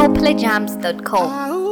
CopleyJams.com.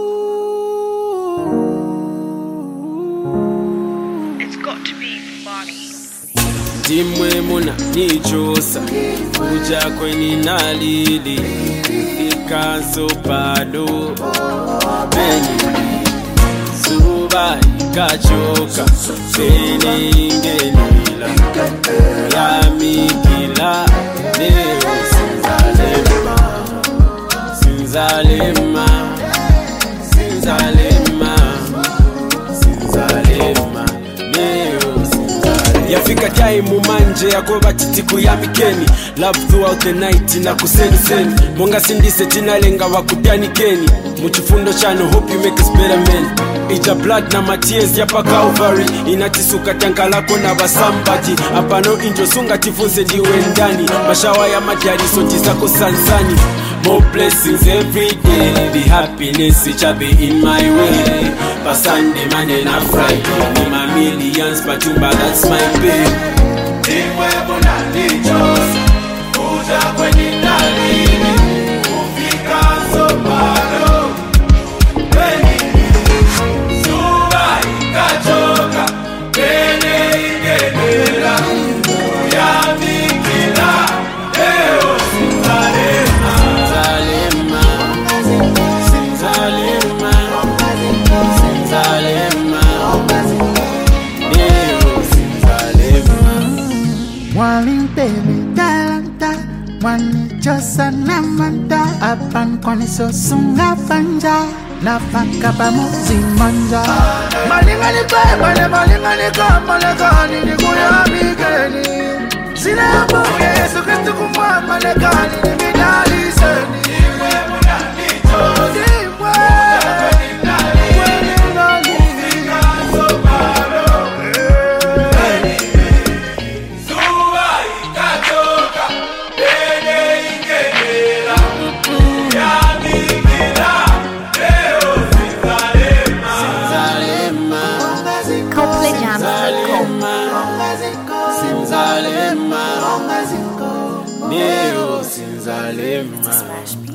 It's got to be funny. Dimwe muna nichosa kuja kweni nalili ikazo bado beni suba ikachoka beni ingenila ya mikila leo sinzalema sinzalema sinzalema sinzalema leo yafika time manje yako batitiku ya mikeni love throughout the night na kuseni monga sindise tinalenga wakutani keni muchifundo chano hope you make us better men ija blood na tears yapa Calvary inatisuka tanka lako na basambati apano injo sunga tifunze ndiwe ndani mashawa ya majari soti zako sansani. More blessings every day, the happiness it shall be in my way. For Sunday, Monday, and Friday, need my millions, but that's my pay. Dimwe muna nichosa, kuja kweni nalini, kufika so bado, weni suba ikachoka, kene ingenela, ya mikila, leo sinzalema. Walimpele talanta wanichosa na manda apan kone so sunga panja na faka pa muzimanja malingani pa malingani kama lekani ni kuya migeni sina hapo Yesu Kristo kumwa malekani ni midali seni iwe muna nichosa Sinzalema, Neo Sinzalema.